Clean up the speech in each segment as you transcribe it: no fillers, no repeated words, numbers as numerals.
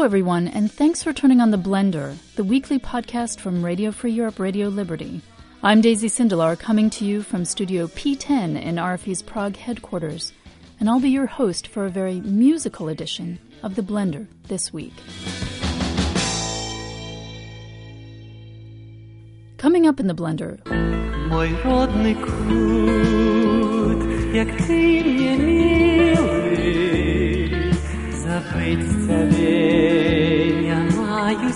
everyone, and thanks for turning on The Blender, the weekly podcast from Radio Free Europe, Radio Liberty. I'm Daisy Sindelar, coming to you from Studio P10 in RFE's Prague headquarters, and I'll be your host for a very musical edition of The Blender this week. Coming up in The Blender... Mój rodny krót, jak ty mnie miły, zapyt zbawienia maju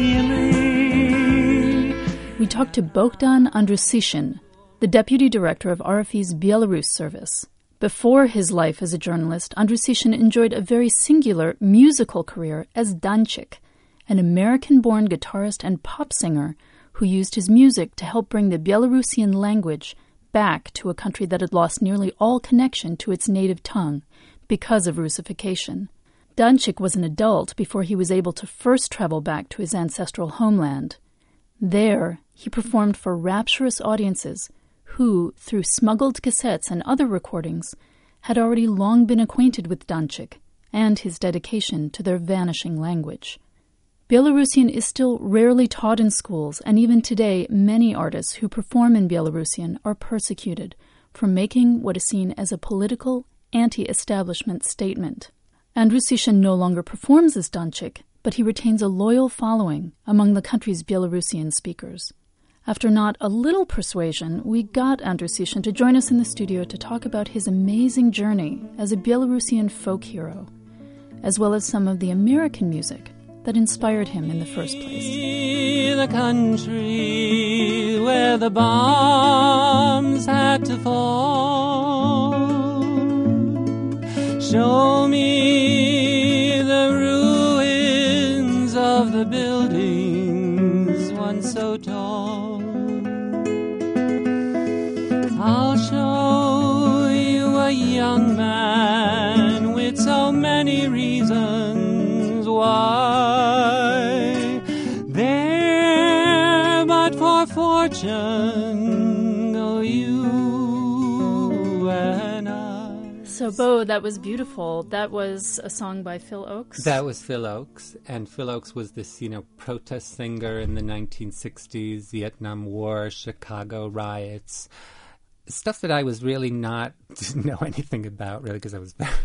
siły. We talked to Bogdan Andrusishin, the deputy director of RFE's Belarus service. Before his life as a journalist, Andrusishin enjoyed a very singular musical career as Danchik, an American-born guitarist and pop singer who used his music to help bring the Belarusian language back to a country that had lost nearly all connection to its native tongue because of Russification. Danchik was an adult before he was able to first travel back to his ancestral homeland. There, he performed for rapturous audiences who, through smuggled cassettes and other recordings, had already long been acquainted with Danchik and his dedication to their vanishing language. Belarusian is still rarely taught in schools, and even today, many artists who perform in Belarusian are persecuted for making what is seen as a political, anti-establishment statement. Andrusishin no longer performs as Danchik, but he retains a loyal following among the country's Belarusian speakers. After not a little persuasion, we got Andrusishin to join us in the studio to talk about his amazing journey as a Belarusian folk hero, as well as some of the American music that inspired him in the first place. The country where the bombs had to fall. Show me the ruins of the buildings once so tall. I'll show you a young man with so many reasons why there but for fortune go you and I. So, Bo, that was beautiful. That was a song by Phil Ochs? That was Phil Ochs, and Phil Ochs was this, protest singer in the 1960s, Vietnam War, Chicago riots. Stuff that I was really didn't know anything about, really, because I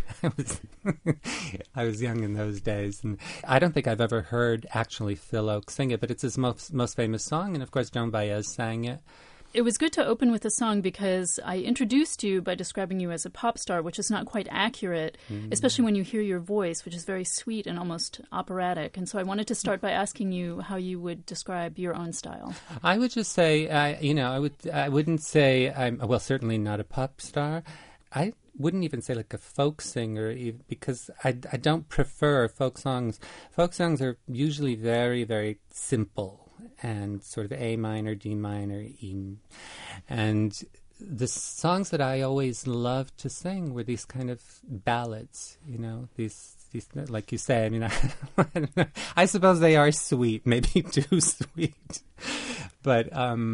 was young in those days, and I don't think I've ever heard actually Phil Ochs sing it, but it's his most famous song, and of course Joan Baez sang it. It was good to open with a song because I introduced you by describing you as a pop star, which is not quite accurate, especially when you hear your voice, which is very sweet and almost operatic. And so I wanted to start by asking you how you would describe your own style. I would just say, I wouldn't say I'm, certainly not a pop star. I wouldn't even say like a folk singer because I don't prefer folk songs. Folk songs are usually very, very simple and sort of A minor, D minor, E. And the songs that I always loved to sing were these kind of ballads, these like you say, I suppose they are sweet, maybe too sweet. But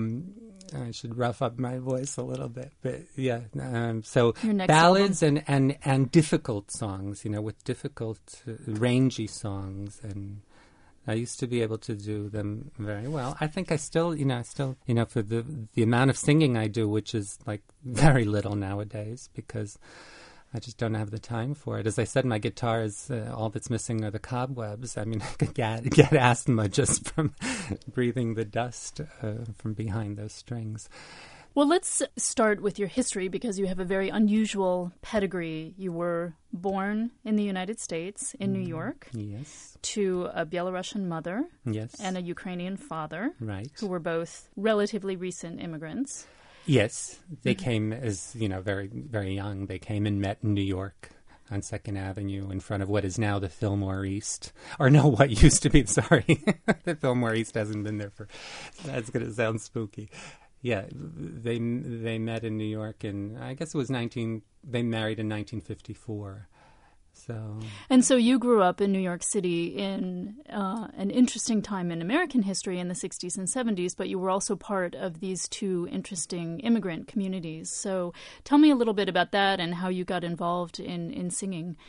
I should rough up my voice a little bit, but yeah. So ballads and difficult songs, with difficult, rangy songs, and I used to be able to do them very well. I think I still, for the amount of singing I do, which is like very little nowadays, because I just don't have the time for it. As I said, my guitar is all that's missing are the cobwebs. I could get asthma just from breathing the dust from behind those strings. Well, let's start with your history because you have a very unusual pedigree. You were born in the United States, in New York. Yes. To a Belarusian mother. Yes. And a Ukrainian father. Right. Who were both relatively recent immigrants. Yes. They came as, very, very young. They came and met in New York on 2nd Avenue in front of what is now the Fillmore East. Or no, what used to be, sorry. The Fillmore East hasn't been there for, that's going to sound spooky. Yeah, they met in New York, and I guess it was they married in 1954. And so you grew up in New York City in an interesting time in American history in the 60s and 70s, but you were also part of these two interesting immigrant communities. So tell me a little bit about that and how you got involved in singing.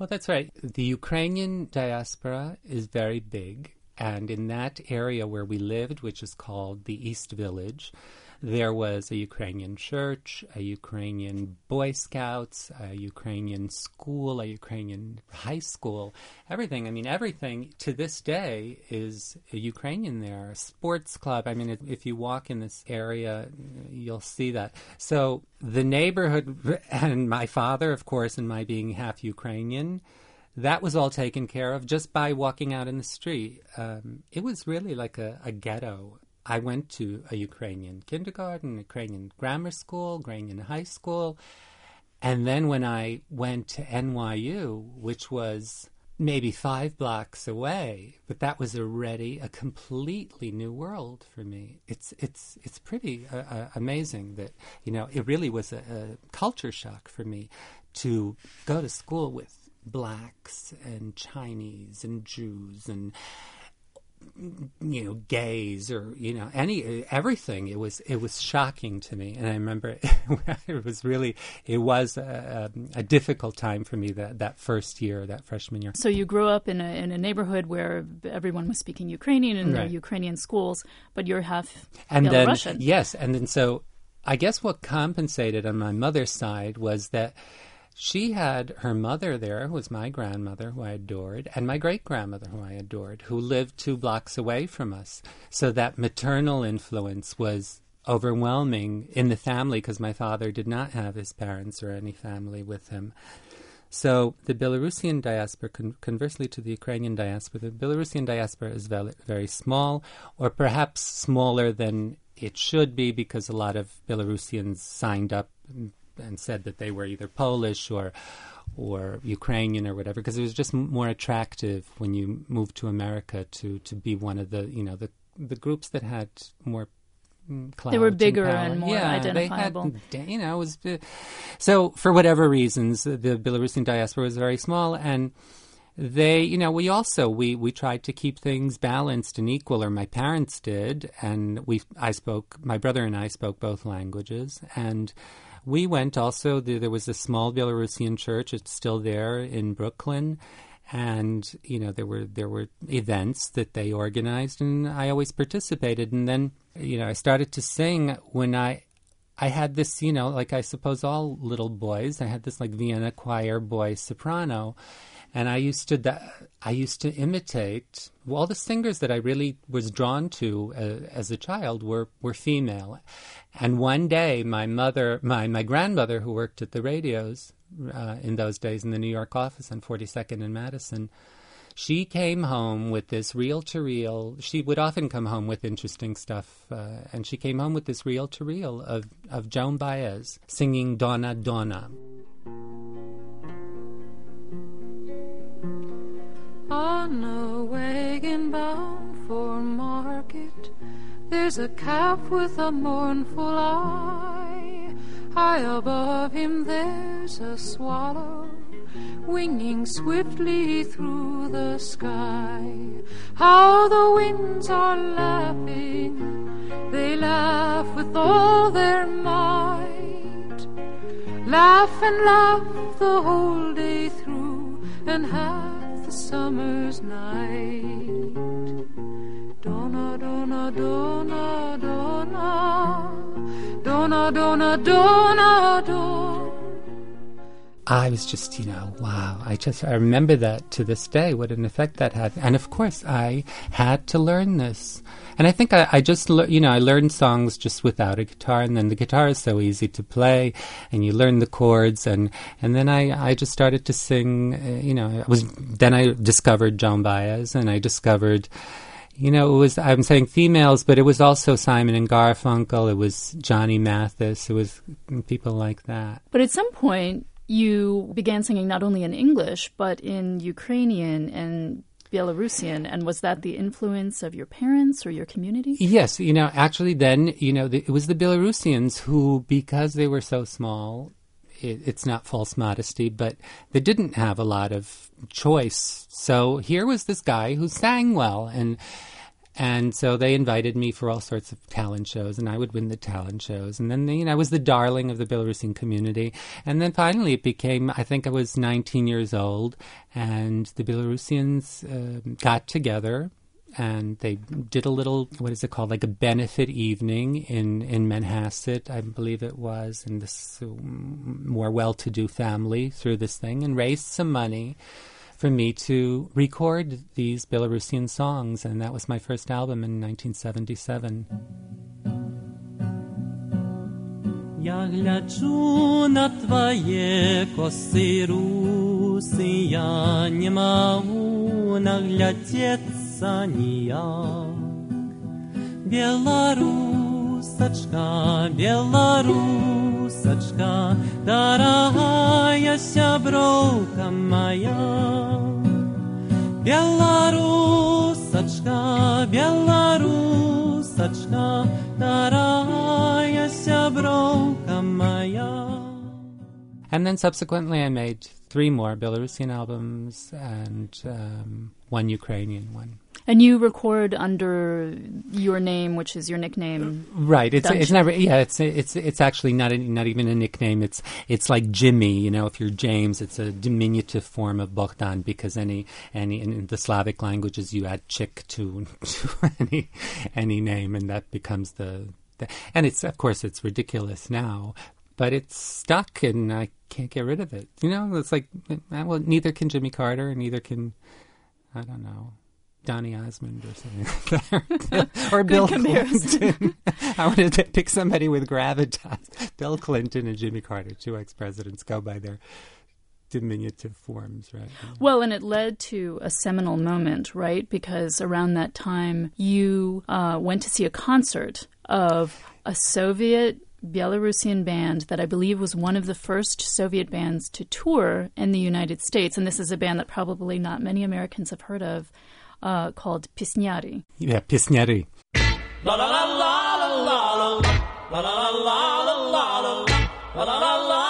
Well, that's right. The Ukrainian diaspora is very big. And in that area where we lived, which is called the East Village, there was a Ukrainian church, a Ukrainian Boy Scouts, a Ukrainian school, a Ukrainian high school, everything. I mean, everything to this day is a Ukrainian there, a sports club. I mean, if you walk in this area, you'll see that. So the neighborhood, and my father, of course, and my being half Ukrainian, that was all taken care of just by walking out in the street. It was really like a ghetto. I went to a Ukrainian kindergarten, Ukrainian grammar school, Ukrainian high school. And then when I went to NYU, which was maybe 5 blocks away, but that was already a completely new world for me. It's pretty amazing that, it really was a culture shock for me to go to school with blacks and Chinese and Jews and gays or everything. It was shocking to me, and I remember it was a difficult time for me that first year, that freshman year. So you grew up in a neighborhood where everyone was speaking Ukrainian in right. the Ukrainian schools, but you're half and Belarusian. Yes, and then so I guess what compensated on my mother's side was that she had her mother there, who was my grandmother, who I adored, and my great-grandmother, who I adored, who lived 2 blocks away from us. So that maternal influence was overwhelming in the family because my father did not have his parents or any family with him. So the Belarusian diaspora, conversely to the Ukrainian diaspora, the Belarusian diaspora is very small, or perhaps smaller than it should be because a lot of Belarusians signed up and said that they were either Polish or Ukrainian or whatever, because it was just more attractive when you moved to America to be one of the groups that had more clout. They were bigger and more identifiable. It was so for whatever reasons the Belarusian diaspora was very small, and they, we tried to keep things balanced and equal, or my parents did, and my brother and I spoke both languages, and we went also, there was a small Belarusian church, it's still there in Brooklyn, and, there were events that they organized, and I always participated. And then, I started to sing when I had this, like I suppose all little boys, I had this like Vienna choir boy soprano, and I used to imitate all the singers that I really was drawn to as a child were female. And one day, my grandmother, who worked at the radios in those days in the New York office on 42nd and Madison, she came home with this reel-to-reel. She would often come home with interesting stuff, and she came home with this reel-to-reel of Joan Baez singing Donna Donna. On a wagon bound for market, there's a calf with a mournful eye. High above him there's a swallow winging swiftly through the sky. How the winds are laughing, they laugh with all their might. Laugh and laugh the whole day through, and half the summer's night. Donna, donna, donna, donna, donna, donna, donna, donna. I was just, wow. I remember that to this day, what an effect that had. And of course, I had to learn this. And I think I just, I learned songs just without a guitar, and then the guitar is so easy to play, and you learn the chords, and then I just started to sing, then I discovered Joan Baez, and I discovered, I'm saying females, but it was also Simon and Garfunkel, it was Johnny Mathis, it was people like that. But at some point, you began singing not only in English, but in Ukrainian and Belarusian. And was that the influence of your parents or your community? Yes. Actually then, it was the Belarusians who, because they were so small, it's not false modesty, but they didn't have a lot of choice. So here was this guy who sang well, And so they invited me for all sorts of talent shows, and I would win the talent shows. And then, I was the darling of the Belarusian community. And then finally it became, I think I was 19 years old, and the Belarusians got together, and they did a little, what is it called, like a benefit evening in Manhasset, I believe it was, and this more well-to-do family through this thing, and raised some money for me to record these Belarusian songs, and that was my first album in 1977. Я гляджу на твои косы русы, я не могу наглядеться нияк. Белорусочка, белорусочка, дорогая сябровка моя. Белорусочка, белорусочка, дорогая сябровка моя. And then subsequently I made 3 more Belarusian albums and 1 Ukrainian one. And you record under your name, which is your nickname. Right. It's never. Yeah. It's actually not even a nickname. It's like Jimmy. If you're James, it's a diminutive form of Bogdan, because any in the Slavic languages you add chick to any name, and that becomes the. And it's, of course, it's ridiculous now, but it's stuck, and I can't get rid of it. It's like, well, neither can Jimmy Carter, and neither can, I don't know, Donny Osmond or something like that. Or Bill Clinton. I wanted to pick somebody with gravitas. Bill Clinton and Jimmy Carter, 2 ex-presidents, go by their diminutive forms, right? Well, and it led to a seminal moment, right? Because around that time, you went to see a concert of a Soviet Belarusian band that I believe was one of the first Soviet bands to tour in the United States. And this is a band that probably not many Americans have heard of, called Pisnyari. Yeah, Pisnyari. La la la la la la la la la la la la la la la.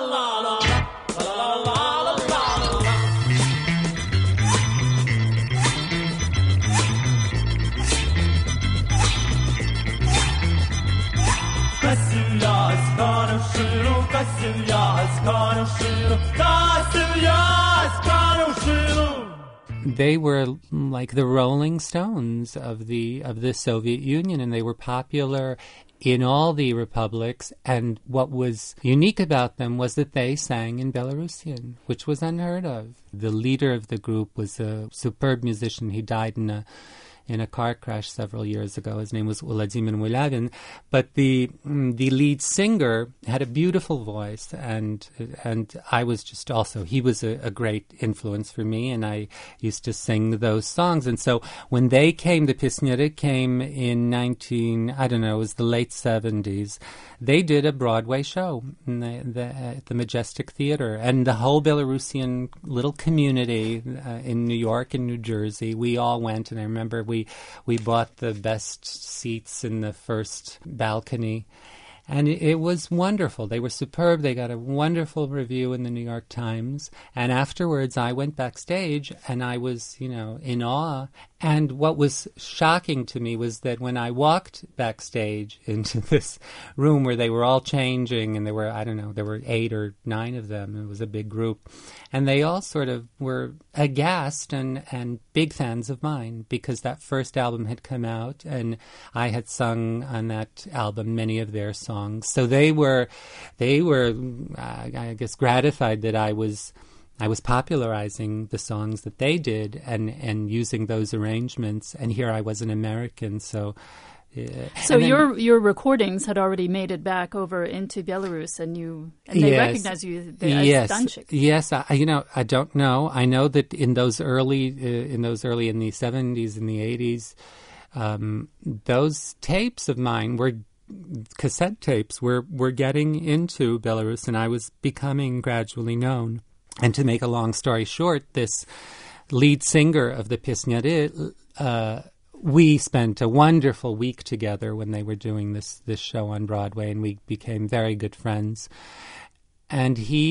They were like the Rolling Stones of the Soviet Union, and they were popular in all the republics. And what was unique about them was that they sang in Belarusian, which was unheard of. The leader of the group was a superb musician. He died in a car crash several years ago. His name was Vladimir Mulavin. But the lead singer had a beautiful voice, and I was just also, he was a great influence for me, and I used to sing those songs. And so when they came, the Pisnyari came in it was the late 70s, they did a Broadway show at the Majestic Theater. And the whole Belarusian little community in New York and New Jersey, we all went, and I remember we bought the best seats in the first balcony, and it was wonderful. They were superb. They got a wonderful review in the New York Times, and afterwards I went backstage, and I was, in awe. And what was shocking to me was that when I walked backstage into this room where they were all changing, and there were 8 or 9 of them, it was a big group, and they all sort of were aghast and big fans of mine, because that first album had come out, and I had sung on that album many of their songs. So they were, I guess, gratified that I was popularizing the songs that they did and using those arrangements. And here I was an American, so. Your recordings had already made it back over into Belarus, and they recognize you as Danchik. Yes, I don't know. I know that in the 70s and the 80s, those tapes of mine were cassette tapes were getting into Belarus, and I was becoming gradually known. And to make a long story short, this lead singer of the Pisnyari, we spent a wonderful week together when they were doing this show on Broadway, and we became very good friends. And he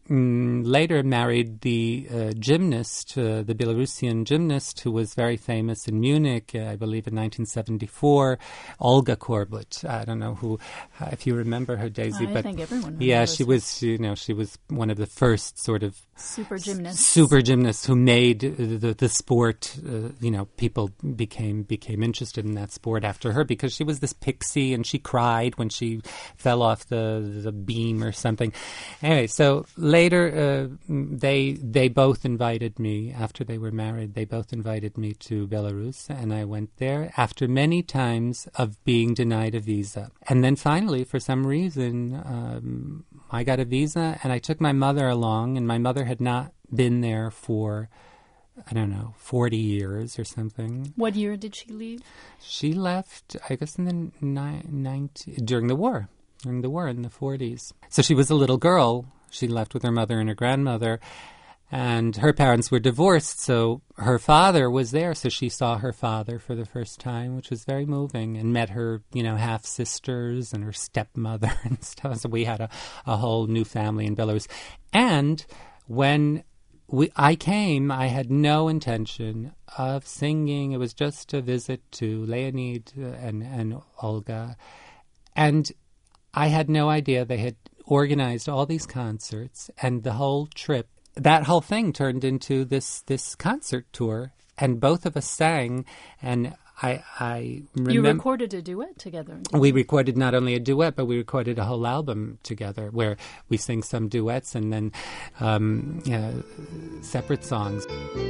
later married the gymnast, the Belarusian gymnast who was very famous in Munich, I believe in 1974, Olga Korbut. I don't know if you remember her, Daisy. I think everyone remembers. Yeah, she was one of the first sort of super gymnasts who made the sport. People became interested in that sport after her because she was this pixie and she cried when she fell off the beam or something. Anyway, so later they both invited me after they were married. They both invited me to Belarus, and I went there after many times of being denied a visa. And then finally, for some reason, I got a visa, and I took my mother along, and my mother had not been there for, 40 years or something. What year did she leave? She left, I guess, in the during the war in the 40s. So she was a little girl. She left with her mother and her grandmother, and her parents were divorced, so her father was there, so she saw her father for the first time, which was very moving, and met her, half-sisters and her stepmother and stuff. So we had a whole new family in Belarus. And when I came, I had no intention of singing. It was just a visit to Leonid and Olga. And I had no idea they had organized all these concerts, and the whole trip, that whole thing turned into this concert tour, and both of us sang, and I remember... You recorded a duet together. We recorded not only a duet, but we recorded a whole album together where we sing some duets and then separate songs.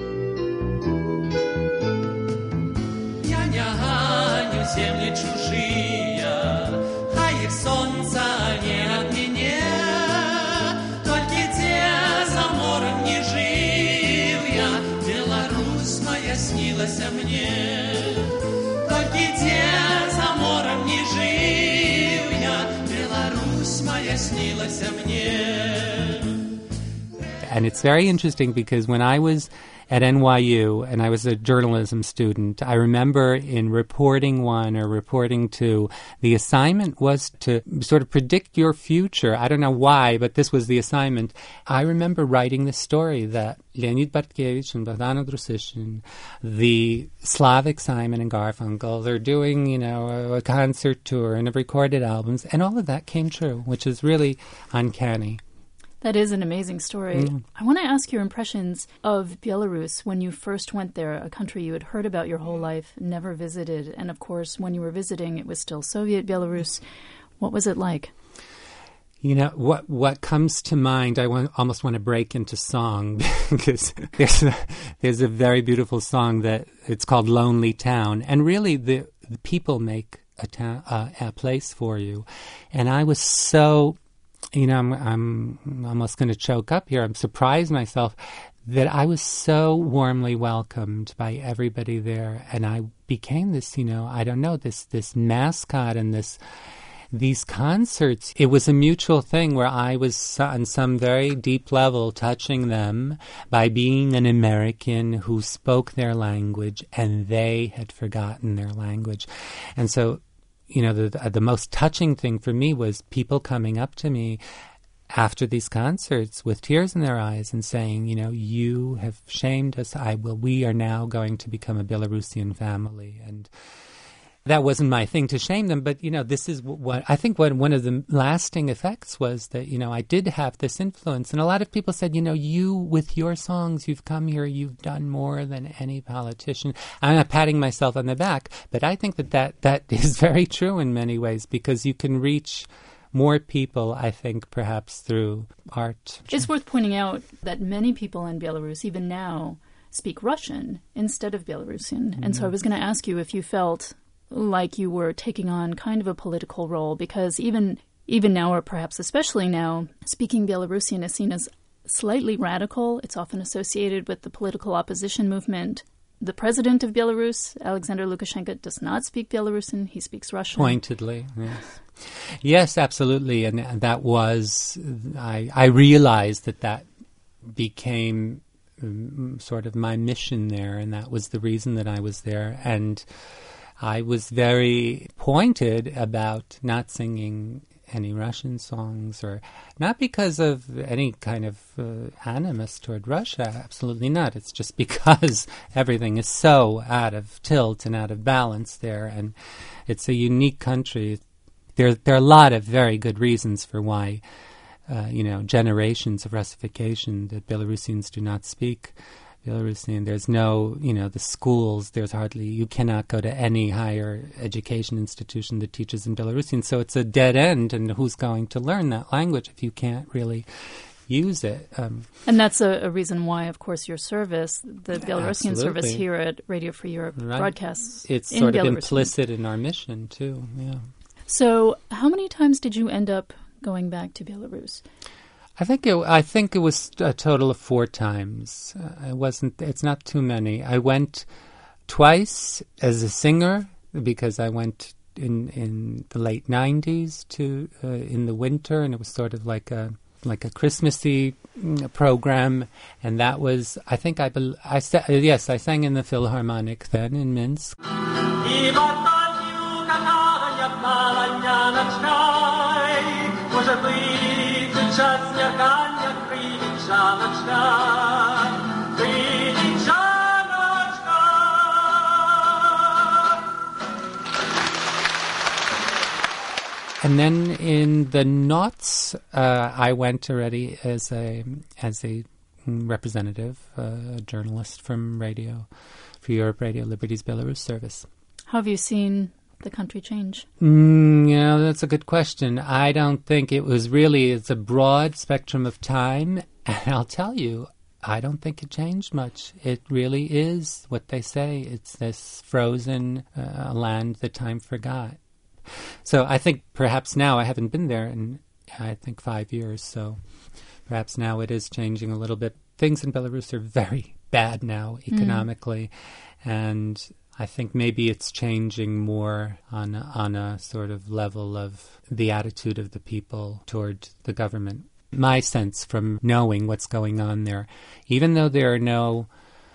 Солнца нет мне, только где за морем не жил я, Беларусь моя снилась мне. Только где за морем не жил я, Беларусь моя снилась мне. And it's very interesting because when I was at NYU and I was a journalism student, I remember in reporting 1 or reporting 2, the assignment was to sort of predict your future. I don't know why, but this was the assignment. I remember writing this story that Leonid Bartkevich and Bogdan Andrusishin, the Slavic Simon and Garfunkel, they're doing, a concert tour and have recorded albums, and all of that came true, which is really uncanny. That is an amazing story. Mm. I want to ask your impressions of Belarus when you first went there, a country you had heard about your whole life, never visited. And of course, when you were visiting, it was still Soviet Belarus. What was it like? What comes to mind, I almost want to break into song because there's a very beautiful song that it's called Lonely Town. And really, the people make a place for you. And I was so... I'm almost going to choke up here. I'm surprised myself that I was so warmly welcomed by everybody there, and I became this, this mascot and these concerts. It was a mutual thing where I was on some very deep level touching them by being an American who spoke their language, and they had forgotten their language, and so. The most touching thing for me was people coming up to me after these concerts with tears in their eyes and saying, you have shamed us. We are now going to become a Belarusian family. And that wasn't my thing to shame them, but, this is what I think one of the lasting effects was that, I did have this influence. And a lot of people said, you, with your songs, you've come here, you've done more than any politician. I'm not patting myself on the back, but I think that is very true in many ways because you can reach more people, I think, perhaps through art. It's worth pointing out that many people in Belarus, even now, speak Russian instead of Belarusian. Mm-hmm. And so I was going to ask you if you felt like you were taking on kind of a political role, because even now, or perhaps especially now, speaking Belarusian is seen as slightly radical. It's often associated with the political opposition movement. The president of Belarus, Alexander Lukashenko, does not speak Belarusian. He speaks Russian. Pointedly, yes. Yes, absolutely. And that was, I realized that became sort of my mission there, and that was the reason that I was there. And I was very pointed about not singing any Russian songs, or not because of any kind of animus toward Russia. Absolutely not. It's just because everything is so out of tilt and out of balance there, and it's a unique country. There are a lot of very good reasons for why, generations of Russification that Belarusians do not speak Belarusian. There's no, the schools, you cannot go to any higher education institution that teaches in Belarusian. So it's a dead end, and who's going to learn that language if you can't really use it? And that's a reason why, of course, your service, the Belarusian Absolutely. service here at Radio Free Europe, Right. broadcasts It's in sort of Belarusian. implicit in our mission, too, yeah. So how many times did you end up going back to Belarus? I think it was a total of 4 times. It's not too many. I went twice as a singer because I went in the late 90s to in the winter, and it was sort of like a Christmassy program, and that was I sang in the Philharmonic then in Minsk. And then in the noughts, I went already as a representative, a journalist from Radio Free Europe, Radio Liberty's Belarus service. How have you seen the country change? That's a good question. I don't think it's a broad spectrum of time, and I'll tell you, I don't think it changed much. It really is what they say. It's this frozen land that time forgot. So I think perhaps now, I haven't been there in, I think, 5 years, so perhaps now it is changing a little bit. Things in Belarus are very bad now economically, and I think maybe it's changing more on a sort of level of the attitude of the people toward the government. My sense from knowing what's going on there, even though there are no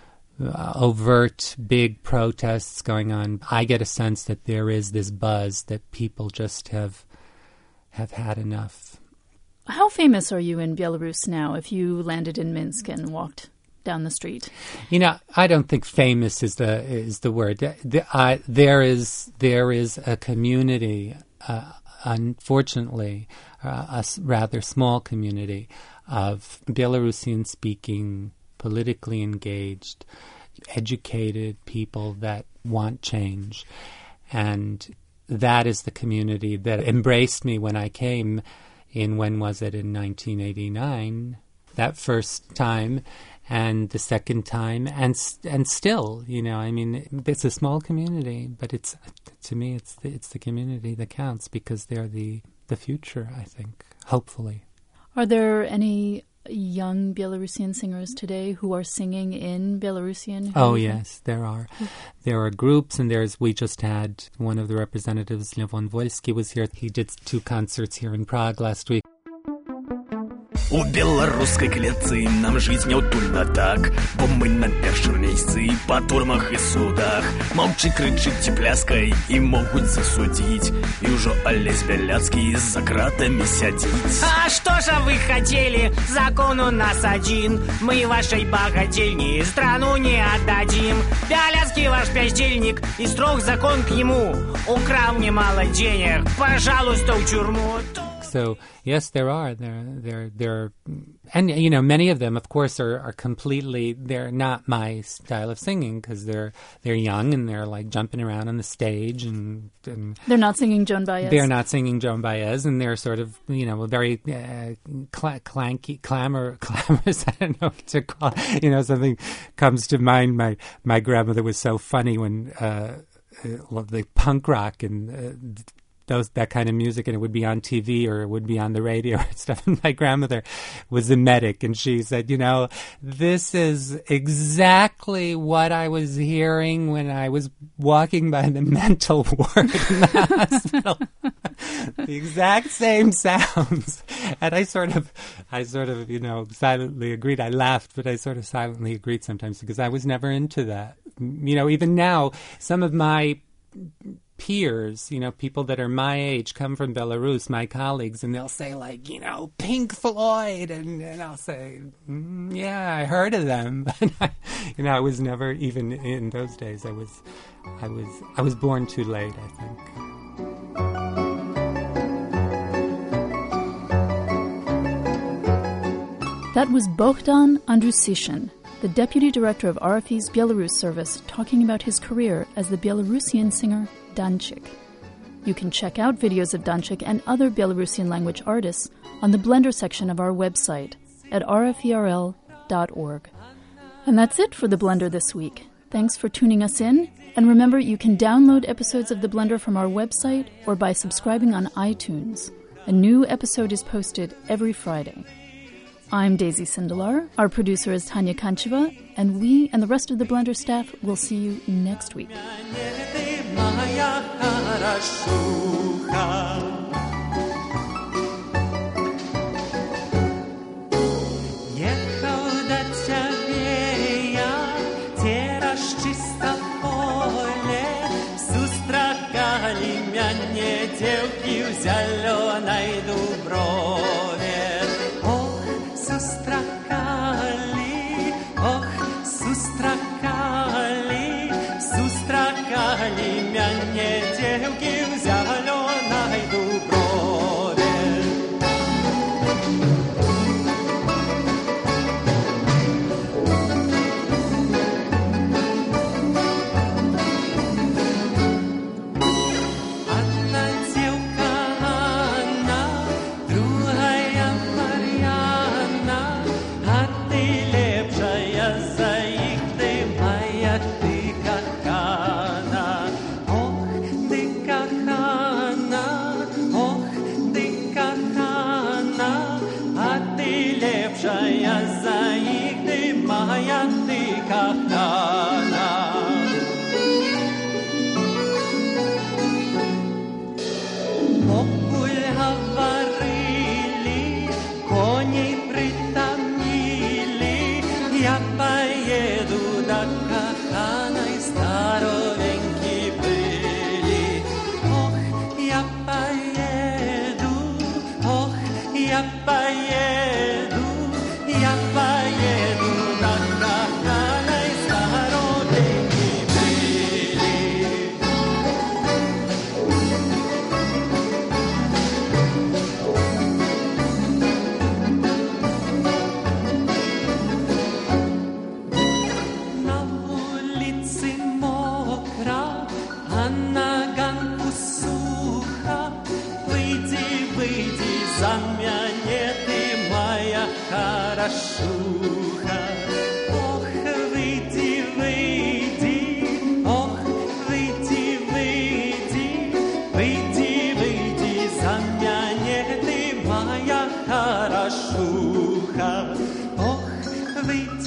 overt big protests going on, I get a sense that there is this buzz that people just have had enough. How famous are you in Belarus now if you landed in Minsk and walked down the street? I don't think famous is the word. There is a community, unfortunately, a rather small community of Belarusian-speaking, politically engaged, educated people that want change. And that is the community that embraced me when I came in, when was it, in 1989, that first time, and the second time, and still, it's a small community, but to me, it's the community that counts, because they're the future, I think, hopefully. Are there any young Belarusian singers today who are singing in Belarusian? Oh, yes, there are. There are groups, and we just had one of the representatives, Levon Volsky, was here. He did 2 concerts here in Prague last week. У беларускай клетцы нам жыць няўтульна так, бо мы на першым месцы па турмах і судах. Маўчы, крычыць пляскай і могуць засудзіць, і ўжо Алесь Бяляцкі за кратамі сядзіць. А что же вы хотели? Закон у нас один. Мы вашей богадельни страну не отдадим. Бяляцкий ваш бездельник, и строг закон к нему. Украл немало денег, пожалуйста, в тюрьму. So yes, there are, and many of them, of course, are completely. They're not my style of singing, because they're young and they're like jumping around on the stage, and they're not singing Joan Baez. They're not singing Joan Baez, and they're sort of very clanky, clamorous. I don't know what to call. Something comes to mind. My grandmother was so funny when the punk rock and. That kind of music, and it would be on TV or it would be on the radio and stuff. And my grandmother was a medic, and she said, this is exactly what I was hearing when I was walking by the mental ward in the hospital. The exact same sounds. And I sort of, silently agreed. I laughed, but I sort of silently agreed sometimes, because I was never into that. Even now, some of my peers, people that are my age, come from Belarus, my colleagues, and they'll say, like, Pink Floyd, and I'll say, yeah, I heard of them, but I was never, even in those days, I was born too late, I think. That was Bohdan Andrusishin, the Deputy Director of RFE's Belarus service, talking about his career as the Belarusian singer Danchik. You can check out videos of Danchik and other Belarusian language artists on the Blender section of our website at rferl.org. And that's it for the Blender this week. Thanks for tuning us in, and remember you can download episodes of the Blender from our website or by subscribing on iTunes. A new episode is posted every Friday. I'm Daisy Sindelar, our producer is Tanya Kancheva, and we and the rest of the Blender staff will see you next week. Ох, выйди.